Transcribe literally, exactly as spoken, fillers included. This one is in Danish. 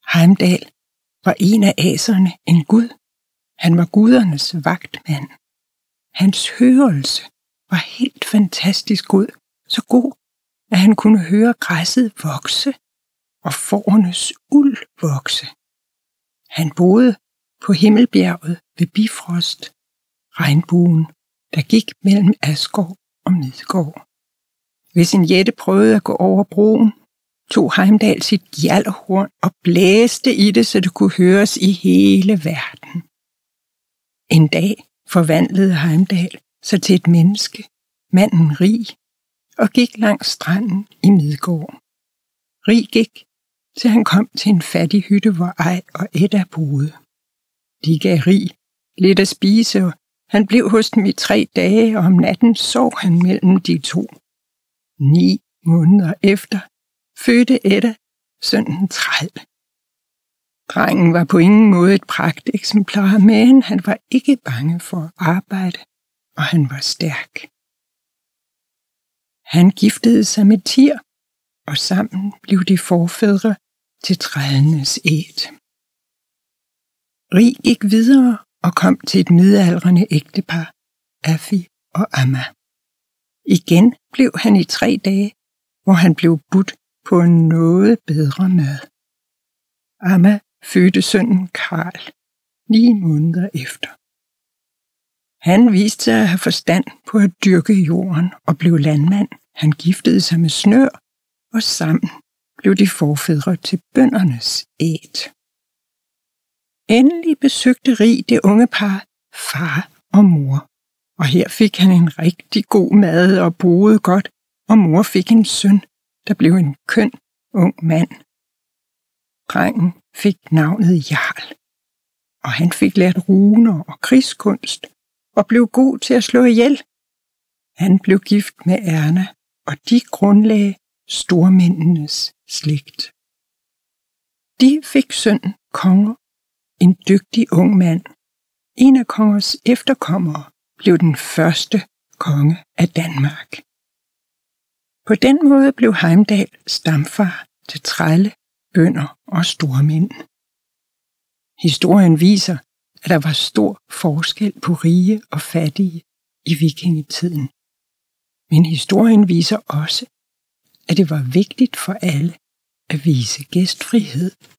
Heimdall var en af aserne, en gud. Han var gudernes vagtmand. Hans hørelse var helt fantastisk god, så god, at han kunne høre græsset vokse og fårenes uld vokse. Han boede på Himmelbjerget ved Bifrost, regnbuen, der gik mellem Asgård og Midgård. Hvis en jætte prøvede at gå over broen, tog Heimdall sit gjallerhorn og blæste i det, så det kunne høres i hele verden. En dag forvandlede Heimdall sig til et menneske, manden Rig, og gik langs stranden i Midgård. Rig gik, til han kom til en fattig hytte, hvor Ej og Edda boede. De gav Rig lidt at spise, og han blev hos dem i tre dage, og om natten sov han mellem de to. Ni måneder efter fødte Edda sønnen Træl. Drengen var på ingen måde et pragteksemplar, men han var ikke bange for at arbejde, og han var stærk. Han giftede sig med Tyr, og sammen blev de forfædre til trædenes æt. Rig gik videre og kom til et midaldrende ægtepar, Affi og Amma. Igen blev han i tre dage, hvor han blev budt på en noget bedre mad. Amma fødte sønnen Karl ni måneder efter. Han viste sig at have forstand på at dyrke jorden og blev landmand. Han giftede sig med Snør, og sammen blev de forfædre til bøndernes æt. Endelig besøgte Rig det unge par, far og mor, og her fik han en rigtig god mad og boede godt, og mor fik en søn, der blev en køn ung mand. Drengen fik navnet Jarl, og han fik lært runer og krigskunst og blev god til at slå ihjel. Han blev gift med Erna, og de grundlagde stormændenes slægt. De fik sønnen Konger, en dygtig ung mand. En af Kongers efterkommere blev den første konge af Danmark. På den måde blev Heimdall stamfar til trælle, bønder og stormænd. Historien viser, at der var stor forskel på rige og fattige i vikingetiden. Men historien viser også, at det var vigtigt for alle at vise gæstfrihed